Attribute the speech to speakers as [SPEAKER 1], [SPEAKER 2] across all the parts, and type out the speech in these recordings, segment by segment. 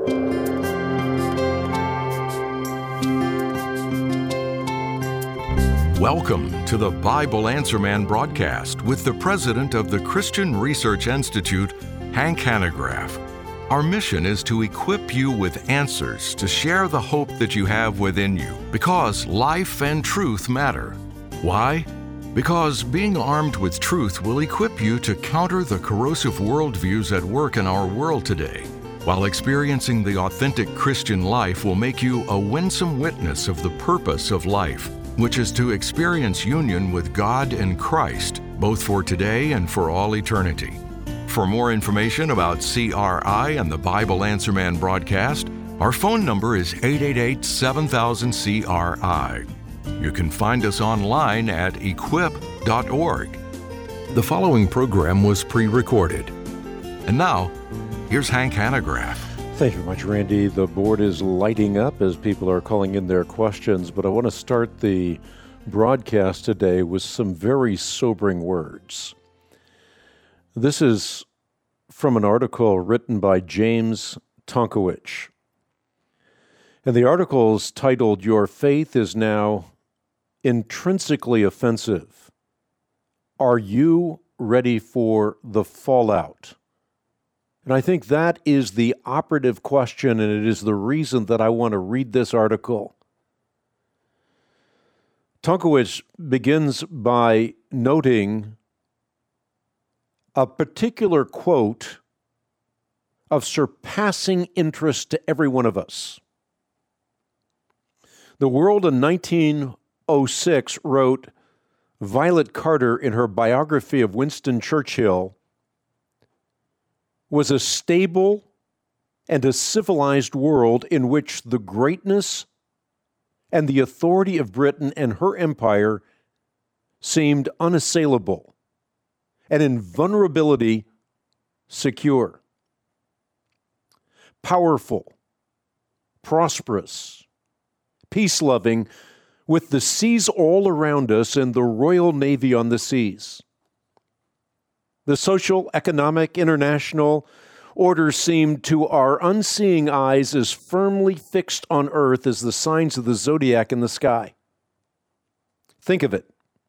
[SPEAKER 1] Welcome to the Bible Answer Man broadcast with the president of the Christian Research Institute, Hank Hanegraaff. Our mission is to equip you with answers to share the hope that you have within you, because life and truth matter. Why? Because being armed with truth will equip you to counter the corrosive worldviews at work in our world today, while experiencing the authentic Christian life will make you a winsome witness of the purpose of life, which is to experience union with God and Christ, both for today and for all eternity. For more information about CRI and the Bible Answer Man broadcast, our phone number is 888-7000-CRI. You can find us online at equip.org. The following program was pre-recorded. And now, here's Hank Hanegraaff.
[SPEAKER 2] Thank you very much, Randy. The board is lighting up as people are calling in their questions, but I want to start the broadcast today with some very sobering words. This is from an article written by James Tonkowich. And the article is titled, "Your Faith is Now Intrinsically Offensive. Are you ready for the fallout?" And I think that is the operative question, and it is the reason that I want to read this article. Tonkowich begins by noting a particular quote of surpassing interest to every one of us. The World in 1906 wrote, Violet Carter, in her biography of Winston Churchill, was a stable and a civilized world in which the greatness and the authority of Britain and her empire seemed unassailable, and in vulnerability secure. Powerful, prosperous, peace-loving, with the seas all around us and the Royal Navy on the seas. The social, economic, international order seemed to our unseeing eyes as firmly fixed on earth as the signs of the zodiac in the sky. Think of it.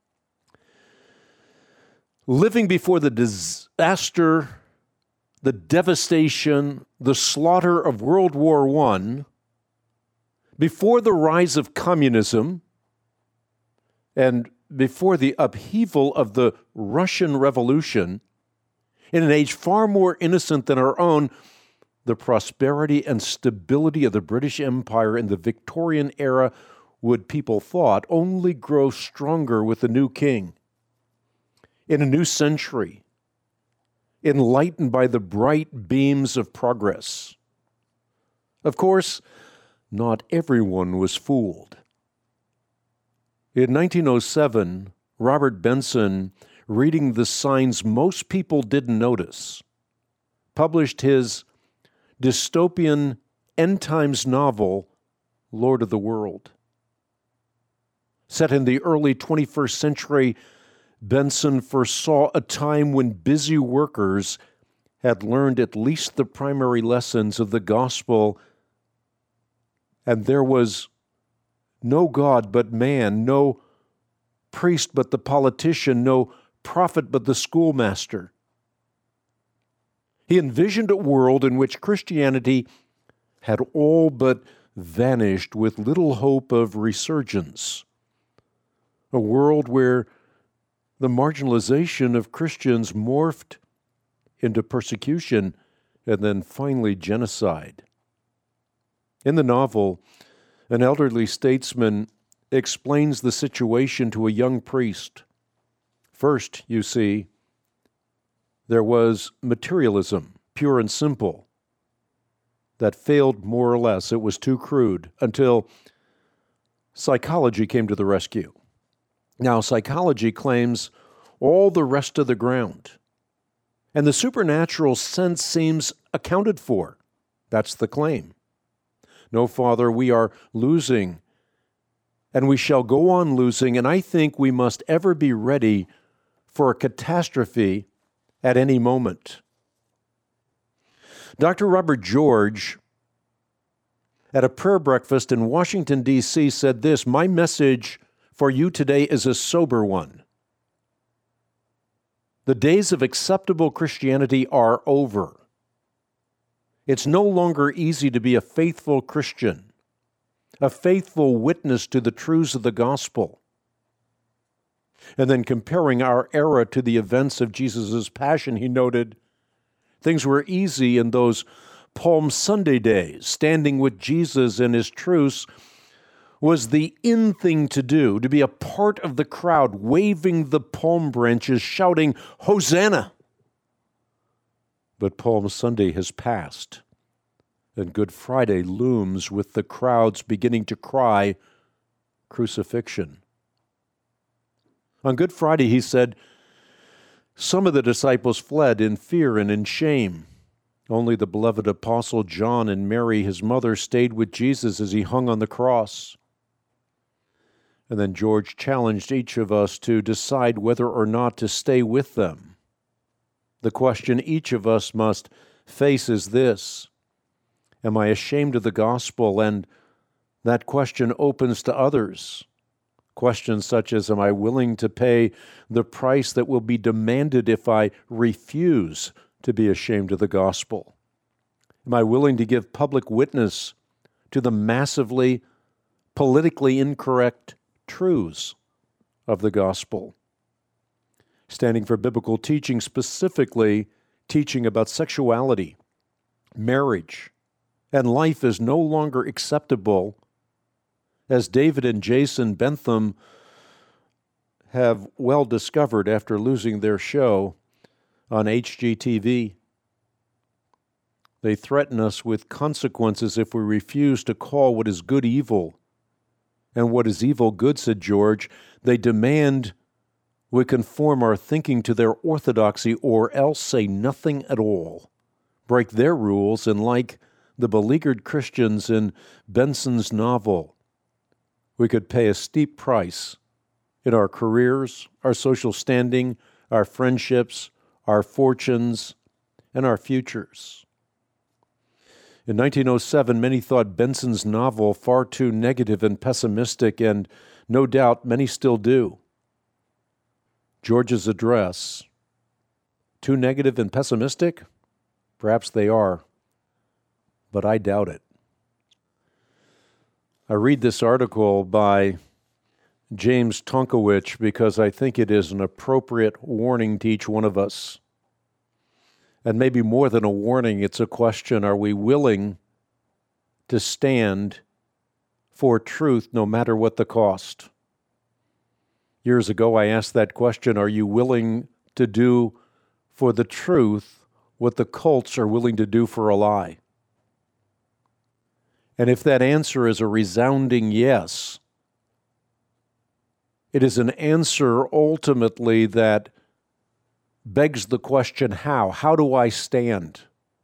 [SPEAKER 2] Living before the disaster, the devastation, the slaughter of World War I, before the rise of communism, and before the upheaval of the Russian Revolution, in an age far more innocent than our own, the prosperity and stability of the British Empire in the Victorian era would, people thought, only grow stronger with the new king. In a new century, enlightened by the bright beams of progress. Of course, not everyone was fooled. In 1907, Robert Benson, reading the signs most people didn't notice, published his dystopian end times novel, Lord of the World. Set in the early 21st century, Benson foresaw a time when busy workers had learned at least the primary lessons of the gospel, and there was no God but man, no priest but the politician, no prophet but the schoolmaster. He envisioned a world in which Christianity had all but vanished with little hope of resurgence. A world where the marginalization of Christians morphed into persecution and then finally genocide. In the novel, an elderly statesman explains the situation to a young priest. First, you see, there was materialism, pure and simple, that failed more or less. It was too crude until psychology came to the rescue. Now, psychology claims all the rest of the ground, and the supernatural sense seems accounted for. That's the claim. No, Father, we are losing, and we shall go on losing, and I think we must ever be ready for a catastrophe at any moment. Dr. Robert George at a prayer breakfast in Washington, D.C., said this: "My message for you today is a sober one. The days of acceptable Christianity are over. It's no longer easy to be a faithful Christian, a faithful witness to the truths of the gospel." And then comparing our era to the events of Jesus' passion, he noted, things were easy in those Palm Sunday days. Standing with Jesus and his truths was the in thing to do, to be a part of the crowd, waving the palm branches, shouting, "Hosanna!" But Palm Sunday has passed, and Good Friday looms with the crowds beginning to cry, "Crucifixion." On Good Friday, he said, some of the disciples fled in fear and in shame. Only the beloved apostle John and Mary, his mother, stayed with Jesus as he hung on the cross. And then George challenged each of us to decide whether or not to stay with them. The question each of us must face is this: am I ashamed of the gospel? And that question opens to others. Questions such as, am I willing to pay the price that will be demanded if I refuse to be ashamed of the gospel? Am I willing to give public witness to the massively politically incorrect truths of the gospel? Standing for biblical teaching, specifically teaching about sexuality, marriage, and life is no longer acceptable, as David and Jason Bentham have well discovered after losing their show on HGTV. They threaten us with consequences if we refuse to call what is good evil and what is evil good, said George. They demand we conform our thinking to their orthodoxy or else say nothing at all, break their rules, and like the beleaguered Christians in Benson's novel, we could pay a steep price in our careers, our social standing, our friendships, our fortunes, and our futures. In 1907, many thought Benson's novel far too negative and pessimistic, and no doubt many still do. George's address, too negative and pessimistic? Perhaps they are, but I doubt it. I read this article by James Tonkowich because I think it is an appropriate warning to each one of us. And maybe more than a warning, it's a question: are we willing to stand for truth no matter what the cost? Years ago, I asked that question: are you willing to do for the truth what the cults are willing to do for a lie? And if that answer is a resounding yes, it is an answer ultimately that begs the question, how? How do I stand?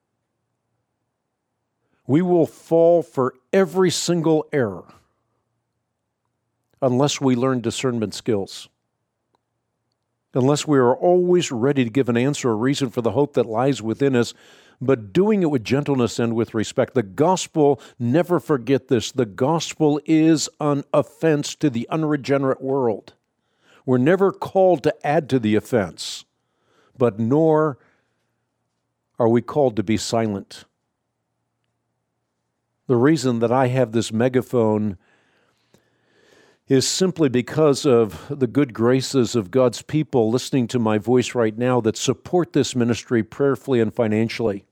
[SPEAKER 2] We will fall for every single error unless we learn discernment skills, unless we are always ready to give an answer or reason for the hope that lies within us, but doing it with gentleness and with respect. The gospel, never forget this, the gospel is an offense to the unregenerate world. We're never called to add to the offense, but nor are we called to be silent. The reason that I have this megaphone is simply because of the good graces of God's people listening to my voice right now that support this ministry prayerfully and financially.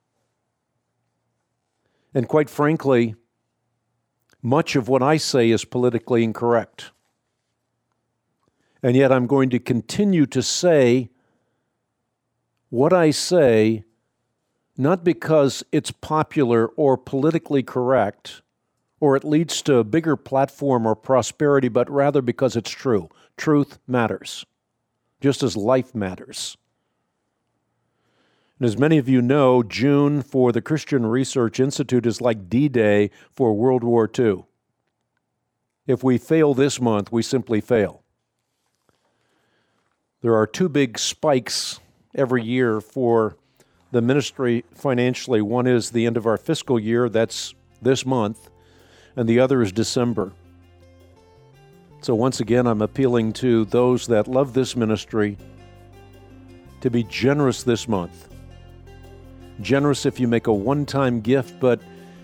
[SPEAKER 2] And quite frankly, much of what I say is politically incorrect. And yet I'm going to continue to say what I say, not because it's popular or politically correct, or it leads to a bigger platform or prosperity, but rather because it's true. Truth matters, just as life matters. And as many of you know, June for the Christian Research Institute is like D-Day for World War II. If we fail this month, we simply fail. There are two big spikes every year for the ministry financially. One is the end of our fiscal year, that's this month, and the other is December. So once again, I'm appealing to those that love this ministry to be generous this month. Generous if you make a one-time gift, but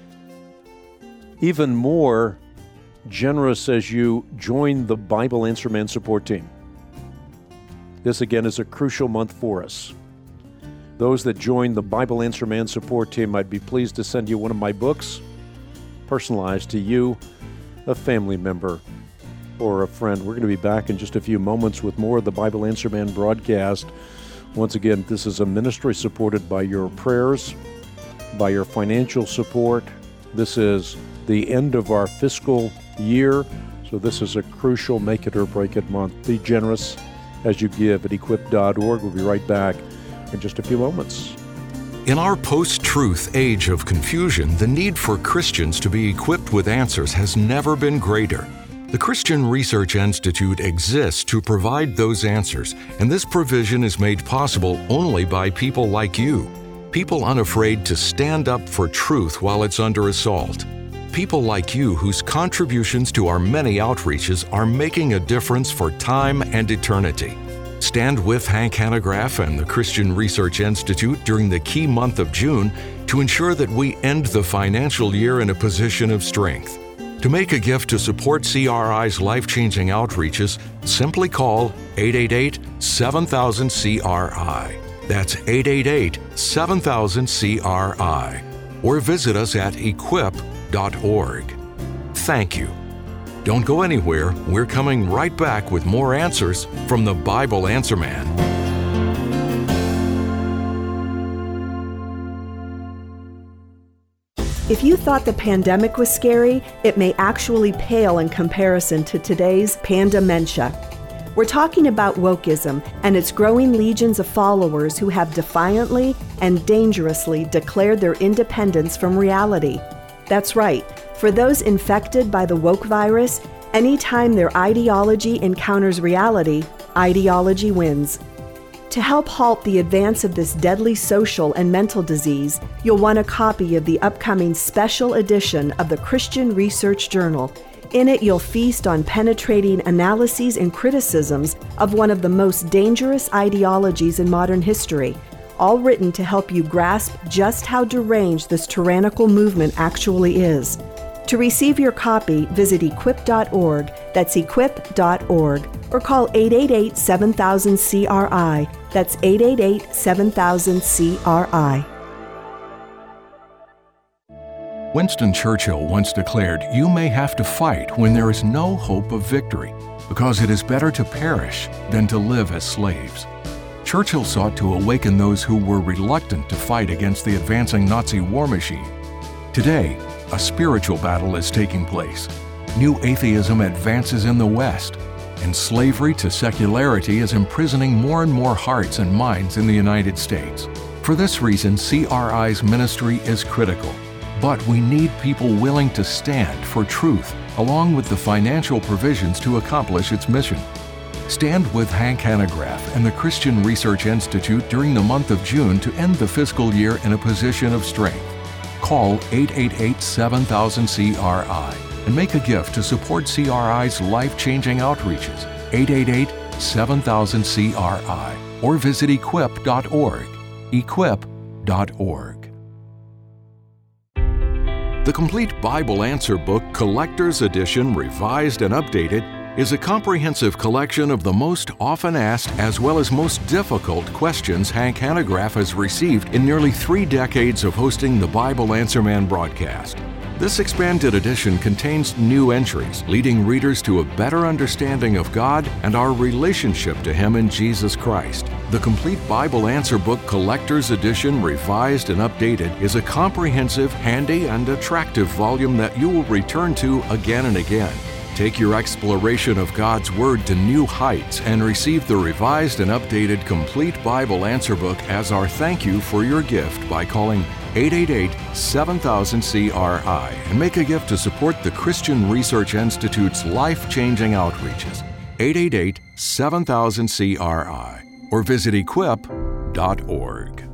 [SPEAKER 2] even more generous as you join the Bible Answer Man support team. This again is a crucial month for us. Those that join the Bible Answer Man support team, I'd be pleased to send you one of my books, personalized to you, a family member, or a friend. We're going to be back in just a few moments with more of the Bible Answer Man broadcast. Once again, this is a ministry supported by your prayers, by your financial support. This is the end of our fiscal year, so this is a crucial make it or break it month. Be generous as you give at equip.org. We'll be right back in just a few moments.
[SPEAKER 1] In our post-truth age of confusion, the need for Christians to be equipped with answers has never been greater. The Christian Research Institute exists to provide those answers, and this provision is made possible only by people like you, people unafraid to stand up for truth while it's under assault. People like you whose contributions to our many outreaches are making a difference for time and eternity. Stand with Hank Hanegraaff and the Christian Research Institute during the key month of June to ensure that we end the financial year in a position of strength. To make a gift to support CRI's life-changing outreaches, simply call 888-7000-CRI. That's 888-7000-CRI. Or visit us at equip.org. Thank you. Don't go anywhere. We're coming right back with more answers from the Bible Answer Man.
[SPEAKER 3] If you thought the pandemic was scary, it may actually pale in comparison to today's pandementia. We're talking about wokeism and its growing legions of followers who have defiantly and dangerously declared their independence from reality. That's right. For those infected by the woke virus, anytime their ideology encounters reality, ideology wins. To help halt the advance of this deadly social and mental disease, you'll want a copy of the upcoming special edition of the Christian Research Journal. In it, you'll feast on penetrating analyses and criticisms of one of the most dangerous ideologies in modern history, all written to help you grasp just how deranged this tyrannical movement actually is. To receive your copy, visit equip.org, that's equip.org, or call 888-7000-CRI, that's 888-7000-CRI.
[SPEAKER 1] Winston Churchill once declared, "You may have to fight when there is no hope of victory, because it is better to perish than to live as slaves." Churchill sought to awaken those who were reluctant to fight against the advancing Nazi war machine. Today, a spiritual battle is taking place. New atheism advances in the West, and slavery to secularity is imprisoning more and more hearts and minds in the United States. For this reason, CRI's ministry is critical. But we need people willing to stand for truth, along with the financial provisions to accomplish its mission. Stand with Hank Hanegraaff and the Christian Research Institute during the month of June to end the fiscal year in a position of strength. Call 888-7000-CRI and make a gift to support CRI's life-changing outreaches, 888-7000-CRI, or visit equip.org, equip.org. The Complete Bible Answer Book Collector's Edition, Revised and Updated, is a comprehensive collection of the most often asked as well as most difficult questions Hank Hanegraaff has received in nearly 3 decades of hosting the Bible Answer Man broadcast. This expanded edition contains new entries, leading readers to a better understanding of God and our relationship to Him in Jesus Christ. The Complete Bible Answer Book Collector's Edition, Revised and Updated, is a comprehensive, handy, and attractive volume that you will return to again and again. Take your exploration of God's Word to new heights and receive the revised and updated Complete Bible Answer Book as our thank you for your gift by calling 888-7000-CRI and make a gift to support the Christian Research Institute's life-changing outreaches. 888-7000-CRI or visit equip.org.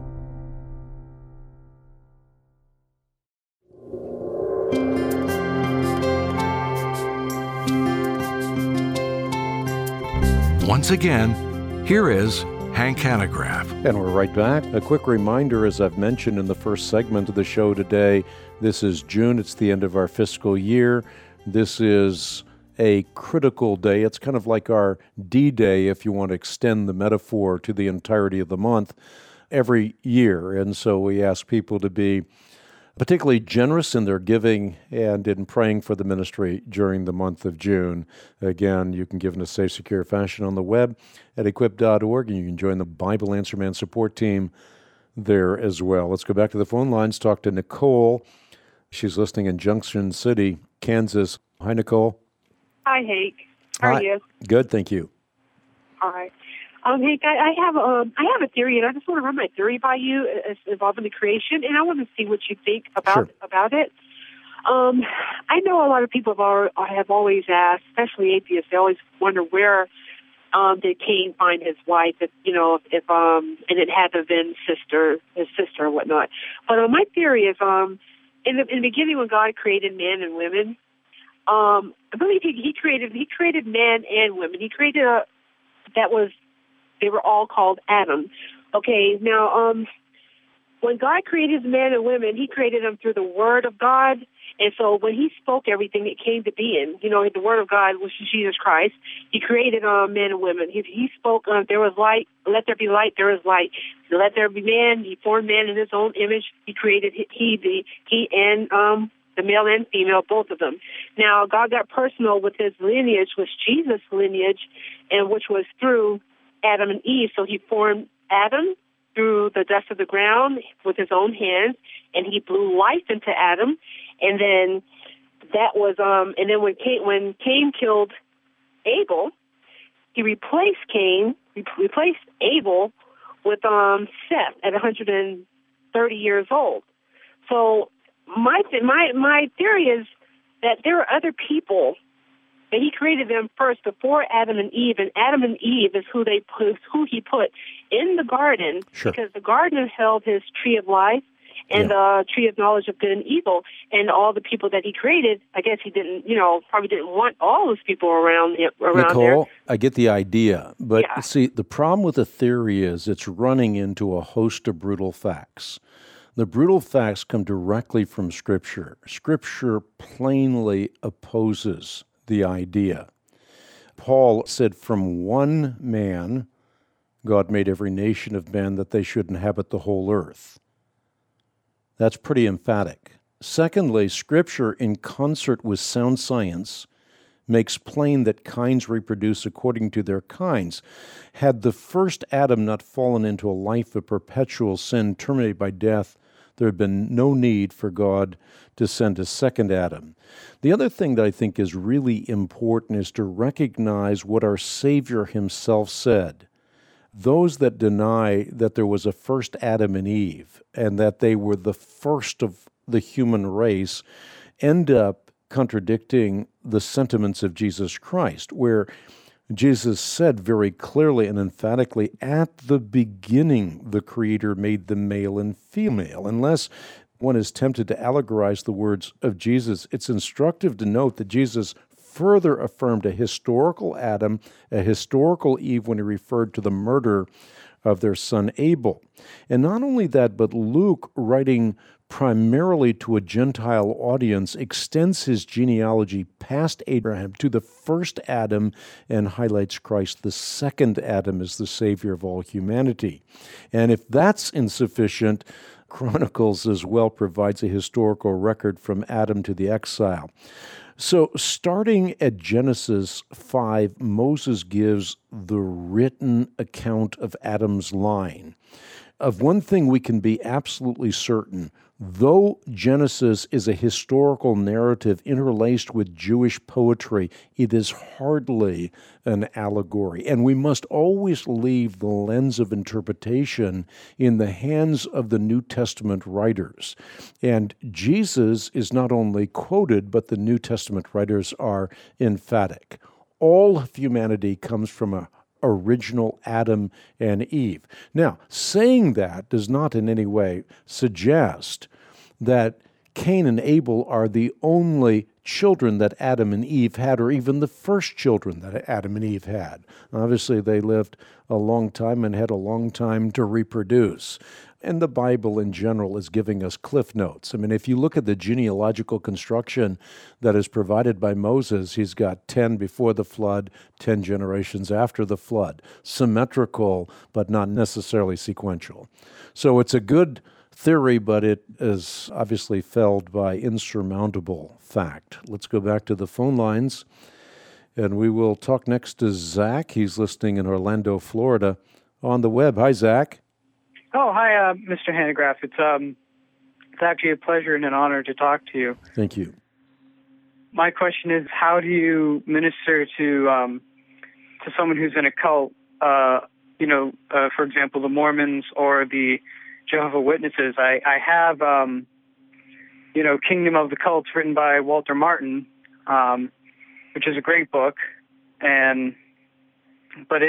[SPEAKER 1] Once again, here is Hank Hanegraaff.
[SPEAKER 2] And we're right back. A quick reminder, as I've mentioned in the first segment of the show today, this is June. It's the end of our fiscal year. This is a critical day. It's kind of like our D-Day, if you want to extend the metaphor to the entirety of the month, every year. And so we ask people to be particularly generous in their giving and in praying for the ministry during the month of June. Again, you can give in a safe, secure fashion on the web at equip.org, and you can join the Bible Answer Man support team there as well. Let's go back to the phone lines, talk to Nicole. She's listening in Junction City, Kansas. Hi, Nicole.
[SPEAKER 4] Hi, Hank. How are you?
[SPEAKER 2] Good, thank you.
[SPEAKER 4] All right. Hank, I have a theory, and I just want to run my theory by you involving the creation, and I want to see what you think about it. I know a lot of people have always asked, especially atheists, they always wonder where did Cain find his wife, if and it had to have been his sister or whatnot. But my theory is, in the beginning when God created man and women, I believe he created man and women. He created they were all called Adam. Okay, now, when God created man and women, he created them through the Word of God. And so when he spoke everything, it came to being. The Word of God, which is Jesus Christ, he created men and women. He spoke, there was light, let there be light, there is light. Let there be man, he formed man in his own image. He created he and the male and female, both of them. Now, God got personal with his lineage, was Jesus' lineage, and which was through Adam and Eve. So he formed Adam through the dust of the ground with his own hands, and he blew life into Adam. And then that was, and then when Cain killed Abel, he replaced Abel with Seth at 130 years old. So my theory is that there are other people that he created them first before Adam and Eve, and Adam and Eve is who he put in the garden, because the garden held his tree of life and the tree of knowledge of good and evil, and all the people that he created. I guess he didn't, probably didn't want all those people around
[SPEAKER 2] Nicole,
[SPEAKER 4] there.
[SPEAKER 2] I get the idea, but see, the problem with the theory is it's running into a host of brutal facts. The brutal facts come directly from Scripture. Scripture plainly opposes the idea. Paul said, from one man, God made every nation of men that they should inhabit the whole earth. That's pretty emphatic. Secondly, Scripture, in concert with sound science, makes plain that kinds reproduce according to their kinds. Had the first Adam not fallen into a life of perpetual sin terminated by death, there had been no need for God to send a second Adam. The other thing that I think is really important is to recognize what our Savior himself said. Those that deny that there was a first Adam and Eve and that they were the first of the human race end up contradicting the sentiments of Jesus Christ, where Jesus said very clearly and emphatically, at the beginning the Creator made them male and female. Unless one is tempted to allegorize the words of Jesus, it's instructive to note that Jesus further affirmed a historical Adam, a historical Eve, when he referred to the murder of their son Abel. And not only that, but Luke, writing primarily to a Gentile audience, extends his genealogy past Abraham to the first Adam and highlights Christ, the second Adam, as the Savior of all humanity. And if that's insufficient, Chronicles as well provides a historical record from Adam to the exile. So starting at Genesis 5, Moses gives the written account of Adam's line. Of one thing we can be absolutely certain: though Genesis is a historical narrative interlaced with Jewish poetry, it is hardly an allegory. And we must always leave the lens of interpretation in the hands of the New Testament writers. And Jesus is not only quoted, but the New Testament writers are emphatic. All of humanity comes from a original Adam and Eve. Now, saying that does not in any way suggest that Cain and Abel are the only children that Adam and Eve had, or even the first children that Adam and Eve had. Obviously, they lived a long time and had a long time to reproduce. And the Bible in general is giving us cliff notes. I mean, if you look at the genealogical construction that is provided by Moses, he's got 10 before the flood, 10 generations after the flood. Symmetrical, but not necessarily sequential. So it's a good theory, but it is obviously felled by insurmountable fact. Let's go back to the phone lines, and we will talk next to Zach. He's listening in Orlando, Florida, on the web. Hi, Zach.
[SPEAKER 5] Oh, hi, Mr. Hanegraaff. It's actually a pleasure and an honor to talk to you.
[SPEAKER 2] Thank you.
[SPEAKER 5] My question is, how do you minister to someone who's in a cult? For example, the Mormons or the Jehovah's Witnesses. I have, Kingdom of the Cults, written by Walter Martin, which is a great book, but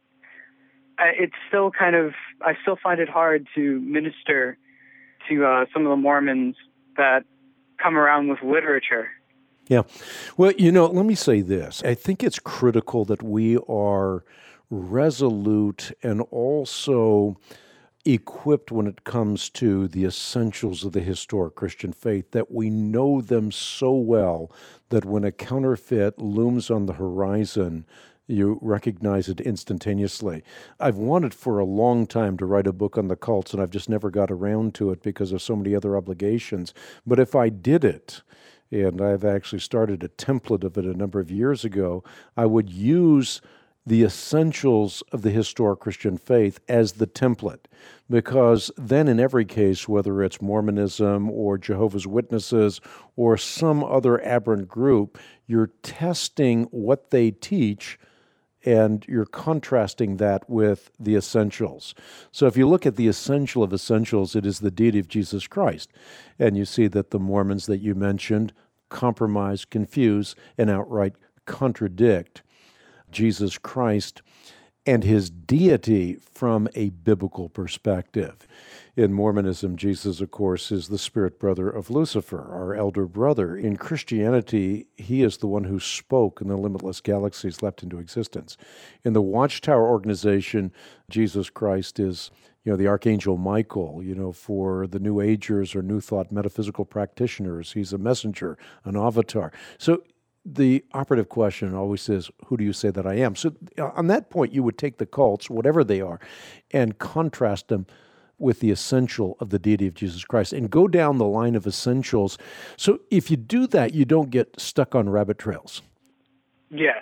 [SPEAKER 5] it's still I still find it hard to minister to some of the Mormons that come around with literature.
[SPEAKER 2] Yeah. Well, let me say this. I think it's critical that we are resolute and also equipped when it comes to the essentials of the historic Christian faith, that we know them so well that when a counterfeit looms on the horizon, you recognize it instantaneously. I've wanted for a long time to write a book on the cults, and I've just never got around to it because of so many other obligations. But if I did it, and I've actually started a template of it a number of years ago, I would use the essentials of the historic Christian faith as the template, because then in every case, whether it's Mormonism or Jehovah's Witnesses or some other aberrant group, you're testing what they teach and you're contrasting that with the essentials. So if you look at the essential of essentials, it is the deity of Jesus Christ. And you see that the Mormons that you mentioned compromise, confuse, and outright contradict Jesus Christ and his deity from a biblical perspective. In Mormonism, Jesus, of course, is the spirit brother of Lucifer, our elder brother. In Christianity, he is the one who spoke and the limitless galaxies leapt into existence. In the Watchtower organization, Jesus Christ is, the Archangel Michael, for the New Agers or New Thought metaphysical practitioners. He's a messenger, an avatar. So the operative question always is, who do you say that I am? So on that point, you would take the cults, whatever they are, and contrast them with the essential of the deity of Jesus Christ and go down the line of essentials. So if you do that, you don't get stuck on rabbit trails.
[SPEAKER 5] Yes.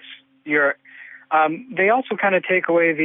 [SPEAKER 5] They also kind of take away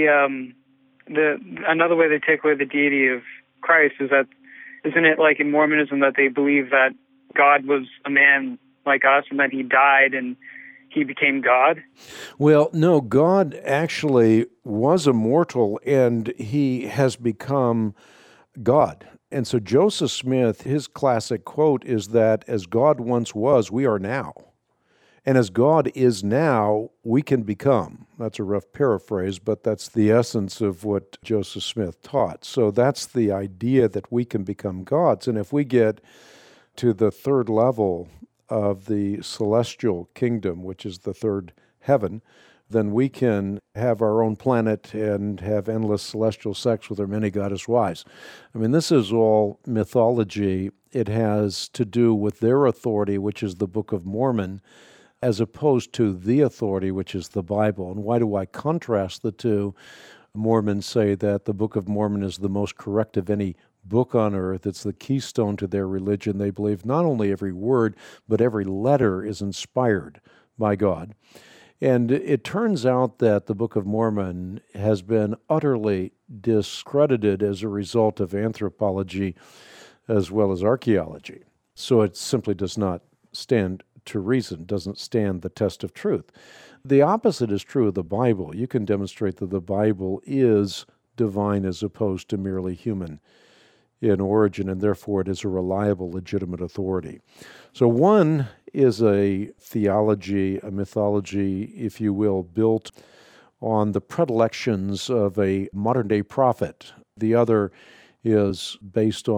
[SPEAKER 5] another way they take away the deity of Christ is that, isn't it like in Mormonism that they believe that God was a man like us and that he died and he became God?
[SPEAKER 2] Well, no, God actually was immortal and he has become God. And so Joseph Smith, his classic quote is that as God once was, we are now. And as God is now, we can become. That's a rough paraphrase, but that's the essence of what Joseph Smith taught. So that's the idea that we can become gods. And if we get to the third level of the celestial kingdom, which is the third heaven, then we can have our own planet and have endless celestial sex with our many goddess wives. I mean, this is all mythology. It has to do with their authority, which is the Book of Mormon, as opposed to the authority, which is the Bible. And why do I contrast the two? Mormons say that the Book of Mormon is the most correct of any book on earth. It's the keystone to their religion. They believe not only every word, but every letter is inspired by God. And it turns out that the Book of Mormon has been utterly discredited as a result of anthropology as well as archaeology. So it simply does not stand to reason, doesn't stand the test of truth. The opposite is true of the Bible. You can demonstrate that the Bible is divine as opposed to merely human in origin, and therefore it is a reliable, legitimate authority. So one is a theology, a mythology, if you will, built on the predilections of a modern-day prophet. The other is based on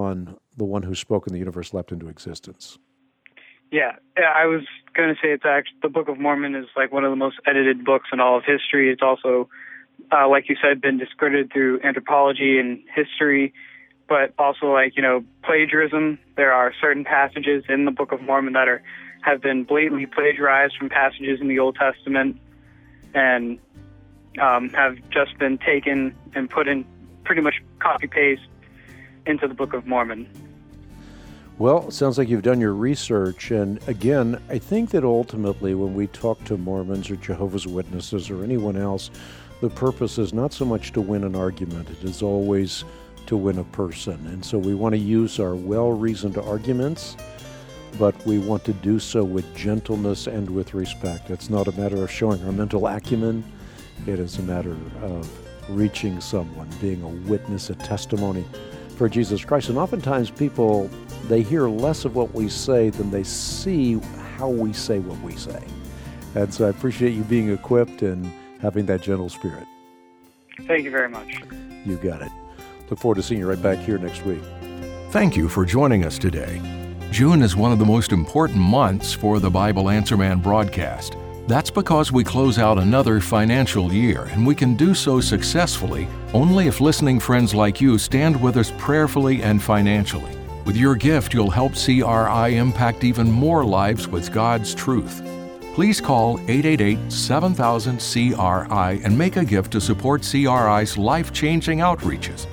[SPEAKER 2] the one who spoke and the universe leapt into existence.
[SPEAKER 5] Yeah, I was going to say it's actually, the Book of Mormon is like one of the most edited books in all of history. It's also, like you said, been discredited through anthropology and history, but also plagiarism. There are certain passages in the Book of Mormon that have been blatantly plagiarized from passages in the Old Testament and have just been taken and put in pretty much copy-paste into the Book of Mormon.
[SPEAKER 2] Well, it sounds like you've done your research, and again, I think that ultimately when we talk to Mormons or Jehovah's Witnesses or anyone else, the purpose is not so much to win an argument, it is always to win a person. And so we want to use our well-reasoned arguments, but we want to do so with gentleness and with respect. It's not a matter of showing our mental acumen, it is a matter of reaching someone, being a witness, a testimony for Jesus Christ. And oftentimes people, they hear less of what we say than they see how we say what we say. And so I appreciate you being equipped and having that gentle spirit.
[SPEAKER 5] Thank you very much.
[SPEAKER 2] You got it. Look forward to seeing you right back here next week.
[SPEAKER 1] Thank you for joining us today. June is one of the most important months for the Bible Answer Man broadcast. That's because we close out another financial year, and we can do so successfully only if listening friends like you stand with us prayerfully and financially. With your gift, you'll help CRI impact even more lives with God's truth. Please call 888-7000-CRI and make a gift to support CRI's life-changing outreaches.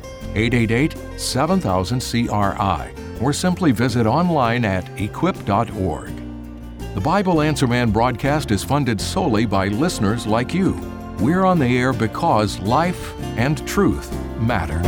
[SPEAKER 1] 888-7000-CRI, or simply visit online at equip.org. The Bible Answer Man broadcast is funded solely by listeners like you. We're on the air because life and truth matter.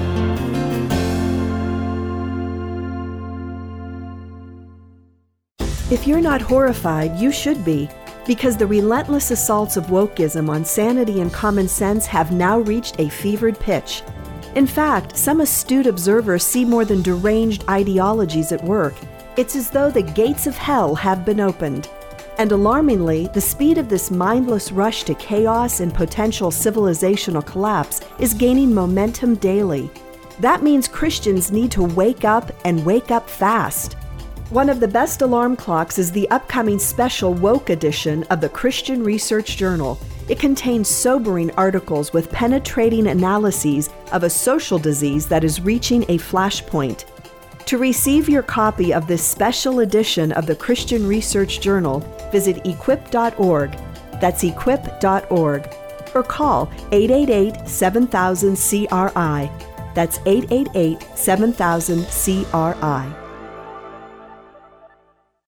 [SPEAKER 3] If you're not horrified, you should be, because the relentless assaults of wokeism on sanity and common sense have now reached a fevered pitch. In fact, some astute observers see more than deranged ideologies at work. It's as though the gates of hell have been opened. And alarmingly, the speed of this mindless rush to chaos and potential civilizational collapse is gaining momentum daily. That means Christians need to wake up and wake up fast. One of the best alarm clocks is the upcoming special Woke edition of the Christian Research Journal. It contains sobering articles with penetrating analyses of a social disease that is reaching a flashpoint. To receive your copy of this special edition of the Christian Research Journal, visit equip.org. That's equip.org. Or call 888-7000-CRI. That's 888-7000-CRI.